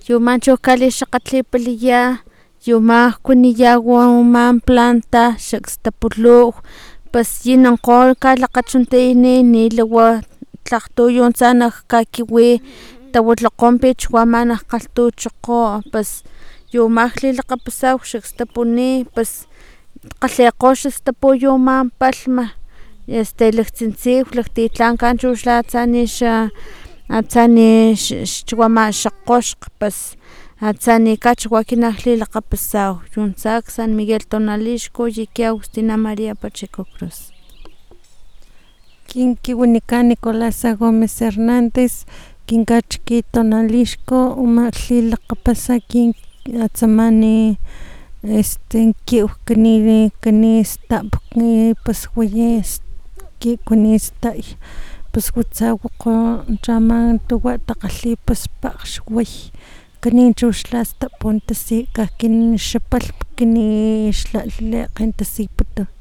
yumanchu kali xakgatlipaliya yuma kuniyawa man planta xakstapulhuw pues yinankgo kalakgachuntayani nilawa tlakgtu yuntsa nak kakiwi tawilakgo pichuma nak kgalhtuchokgo pues yu ama lilakgapasaw xakstapuni pues kgalhekgo xastapu yu ama palhma laktsintsiw laktitlanka chu xla atsa ni xchiwama xakgoxkg pues atsa ni kachiwa ekinan lilakgapasaw yuntsa San Miguel Tonalixco yiki Agustina Maria Pacheco Cruz. Kin kiwanikan Nicolasa Gómez Hernández kinkachi Tonalixco uma lilakgapasa kin atsamani kiw kani stap pues waya kikunistay pues watsa wukgo chama tuwa takgalhi pues pakgxway kani chu xla stapun tasi kajkin xapalh kini xla lekgen tasiputu